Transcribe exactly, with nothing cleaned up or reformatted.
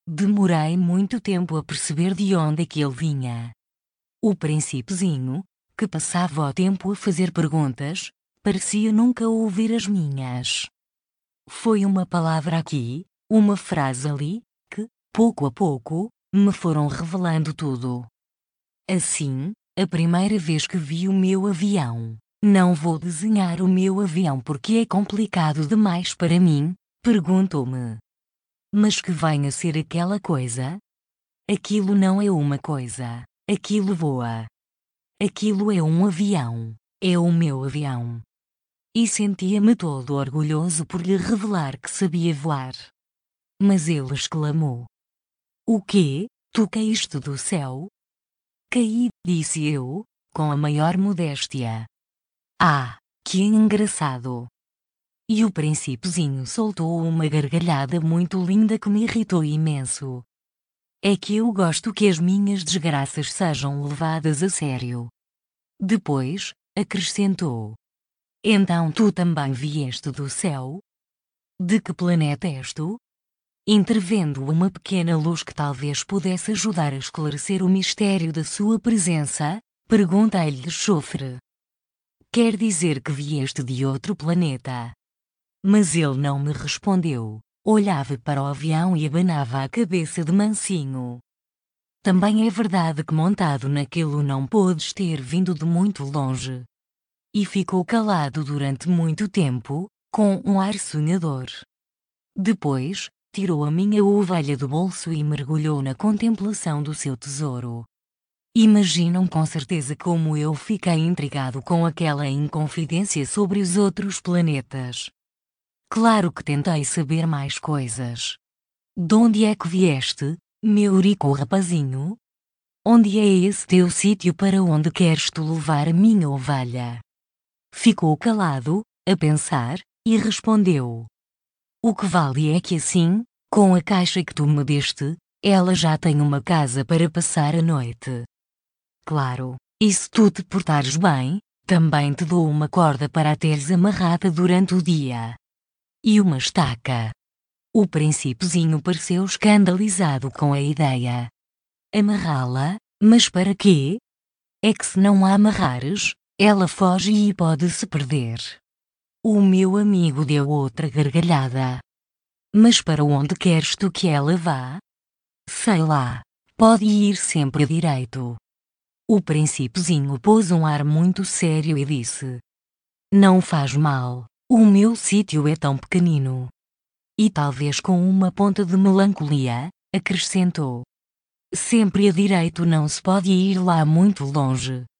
Demorei muito tempo a perceber de onde é que ele vinha. O príncipezinho, que passava o tempo a fazer perguntas, parecia nunca ouvir as minhas. Foi uma palavra aqui, uma frase ali, que, pouco a pouco, me foram revelando tudo. Assim, a primeira vez que vi o meu avião, não vou desenhar o meu avião porque é complicado demais para mim, perguntou-me. Mas que venha ser aquela coisa? Aquilo não é uma coisa, aquilo voa. Aquilo é um avião, é o meu avião. E sentia-me todo orgulhoso por lhe revelar que sabia voar. Mas ele exclamou: "O quê? Tu caíste do céu?" "Caí", disse eu, com a maior modéstia. "Ah, que engraçado!" E o príncipezinho soltou uma gargalhada muito linda que me irritou imenso. É que eu gosto que as minhas desgraças sejam levadas a sério. Depois, acrescentou: "Então tu também vieste do céu? De que planeta és tu?" Intervendo uma pequena luz que talvez pudesse ajudar a esclarecer o mistério da sua presença, perguntei-lhe de chofre: "Quer dizer que vieste de outro planeta?" Mas ele não me respondeu, olhava para o avião e abanava a cabeça de mansinho. Também é verdade que montado naquilo não podes ter vindo de muito longe. E ficou calado durante muito tempo, com um ar sonhador. Depois, tirou a minha ovelha do bolso e mergulhou na contemplação do seu tesouro. Imaginam com certeza como eu fiquei intrigado com aquela inconfidência sobre os outros planetas. Claro que tentei saber mais coisas. De onde é que vieste, meu rico rapazinho? Onde é esse teu sítio para onde queres tu levar a minha ovelha? Ficou calado, a pensar, e respondeu: "O que vale é que assim, com a caixa que tu me deste, ela já tem uma casa para passar a noite. Claro, e se tu te portares bem, também te dou uma corda para a teres amarrada durante o dia. E uma estaca." O príncipezinho pareceu escandalizado com a ideia. "Amarrá-la? Mas para quê? É que se não a amarrares, ela foge e pode se perder." O meu amigo deu outra gargalhada. "Mas para onde queres tu que ela vá?" "Sei lá. Pode ir sempre direito." O príncipezinho pôs um ar muito sério e disse: "Não faz mal, o meu sítio é tão pequenino." E talvez com uma ponta de melancolia, acrescentou: "Sempre a direito não se pode ir lá muito longe."